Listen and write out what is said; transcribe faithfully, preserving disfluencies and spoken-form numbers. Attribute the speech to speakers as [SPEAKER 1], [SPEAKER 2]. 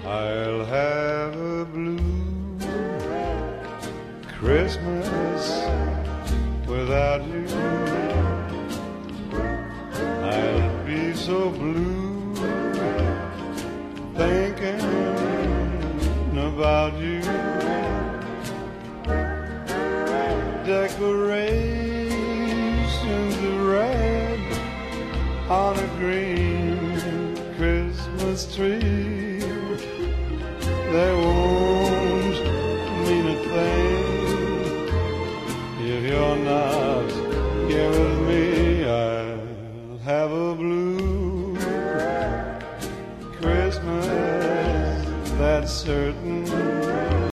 [SPEAKER 1] I'll have a blue Christmas without you. I'll be so blue thinking about you. Decorations of red on a green Christmas tree, they won't mean a thing if you're not here with me. I'll have a blue Christmas, that's certain.